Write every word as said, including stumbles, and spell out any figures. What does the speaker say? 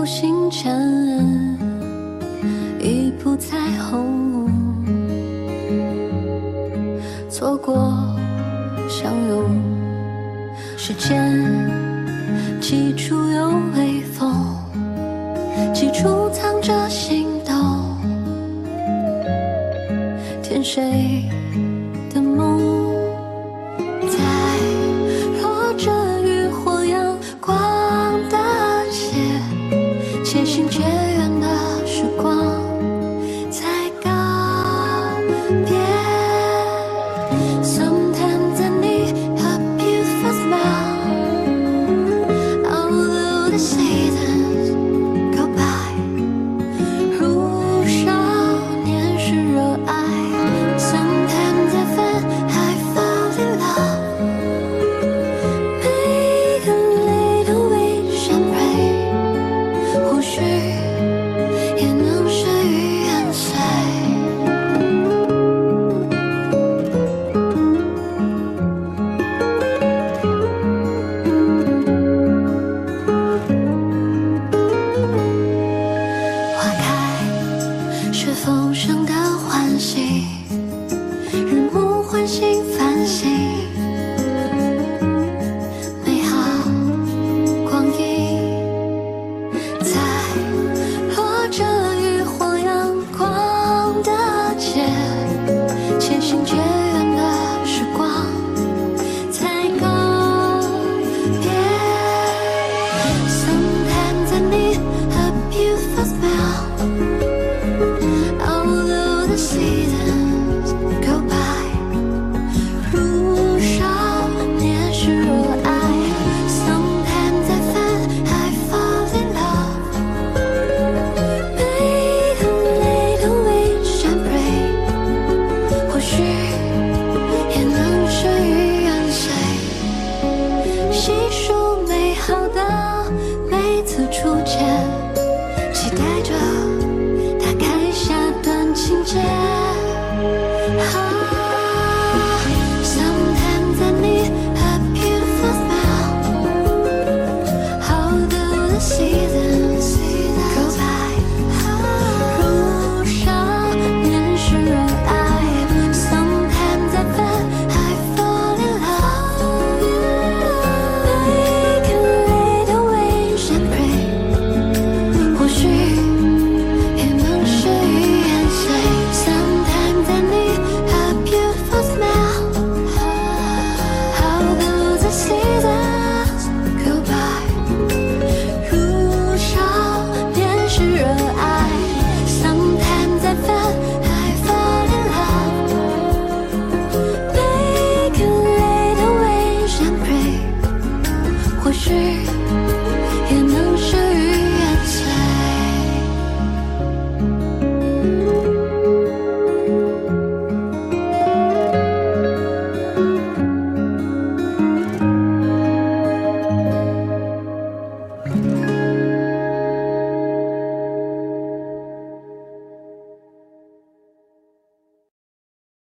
行前，一步彩虹，错过相拥，时间起初有微风，起初藏着心动，填谁的梦？在落着雨或阳光的街，渐行渐远的时光才告别。Sometimes I need a beautiful smile, although the seasons go by. 如少年时热爱 Sometimes I feel I fall in love. Make a little wish and pray, 或许也能事与愿随。花开是风声的唤醒，日暮唤醒繁星，美好光阴在落着雨或阳光的街，渐行渐远的时光才告别。Sometimes I need a beautiful smile, although the seasons go by. 如少年时热爱 Sometimes I feel I fall in love. Make a little wish and pray, 或许也能事与愿随。细数美好的每次初见，期待着它开下段情节。